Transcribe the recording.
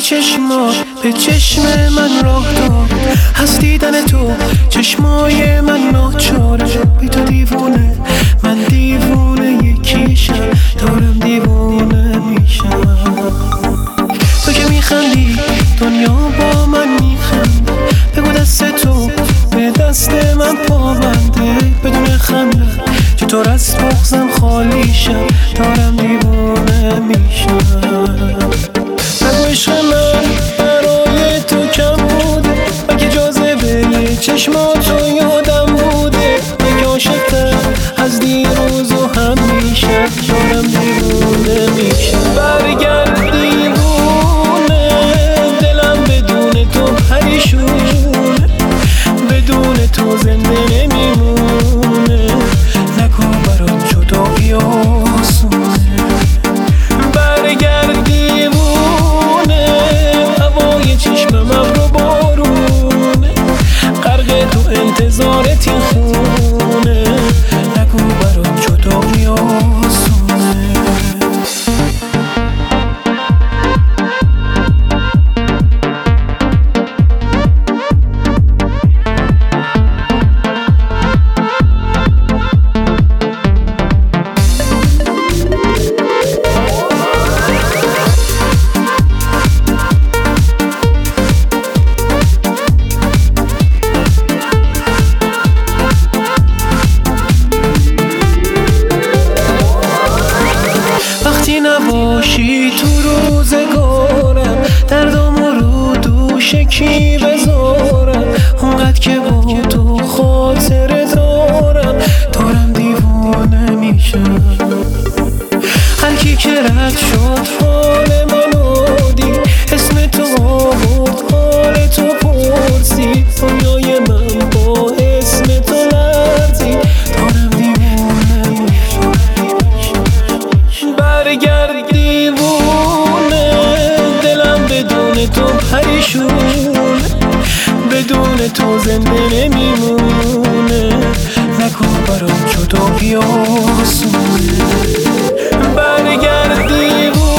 چشمات به چشم من راه داد، از دیدن تو چشمای من ناچاره. بی تو دیوونه، من دیوونه یکیشم، دارم دیوونه میشم. تو که میخندی دنیا با من میخنده، بگو دست تو به دست من پابنده. بدون خنده چطور از بغضم خالی شم، دارم دیوونه میشم. بگو عشق من برای تو کم بوده، مگه جاذبه چشماتو یادم بوده. مگه عاشقتر از دیروز و همیشه، دارم دیوونه میشم. برگرد دیوونه، دلم بدون تو پریشونه، بدون تو زنده نمیمونه. نکن برام جدایی آسونه. برگرد دیوونه، هوای چشمم ابر و بارونه، غرق تو انتظارت این خونه. نکن برام جدایی آسونه. وقتی نباشی تو روزگارم، دردم رو دوش کی بذارم. اونقدر که با تو خاطره دارم، دارم دیوانه میشم. هر کی که رد شد حال منو دید، اسم تو آورد حال تو پرسید. دنیای من با اسم تو لرزید، دارم دیوانه میشم. برگرد دیوونه، دلم بدون تو پریشونه، بدون تو زنده نمیمونه. نکن برام جدایی آسونه. برگرد دیوونه،